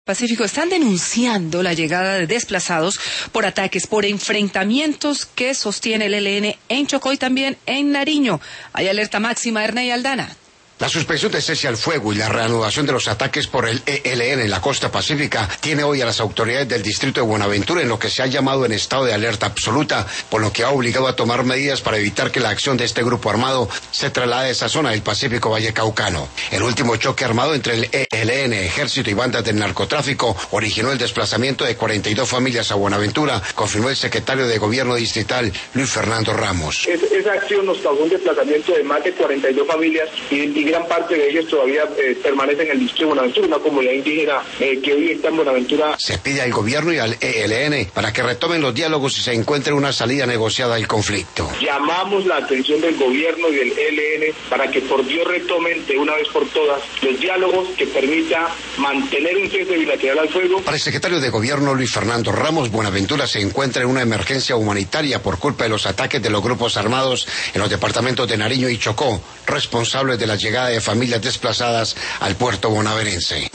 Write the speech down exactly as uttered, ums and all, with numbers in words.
Pacífico están denunciando la llegada de desplazados por ataques, por enfrentamientos que sostiene el E L N en Chocó y también en Nariño. Hay alerta máxima, Ernei Aldana. La suspensión de cese al fuego y la reanudación de los ataques por el E L N en la costa pacífica tiene hoy a las autoridades del distrito de Buenaventura en lo que se ha llamado en estado de alerta absoluta, por lo que ha obligado a tomar medidas para evitar que la acción de este grupo armado se traslade a esa zona del Pacífico Vallecaucano. El último choque armado entre el E L N, ejército y bandas del narcotráfico originó el desplazamiento de cuarenta y dos familias a Buenaventura, confirmó el secretario de Gobierno distrital, Luis Fernando Ramos. Es, esa acción nos causó un desplazamiento de más de cuarenta y dos familias y, y gran parte de ellos todavía eh, permanecen en el distrito de Buenaventura, una comunidad indígena eh, que hoy está en Buenaventura. Se pide al gobierno y al E L N para que retomen los diálogos y se encuentre una salida negociada al conflicto. Llamamos la atención del gobierno y del E L N para que por Dios retomen de una vez por todas los diálogos que permita mantener un cese bilateral al fuego. Para el secretario de Gobierno Luis Fernando Ramos, Buenaventura se encuentra en una emergencia humanitaria por culpa de los ataques de los grupos armados en los departamentos de Nariño y Chocó, responsables de la llegada de familias desplazadas al puerto bonaerense.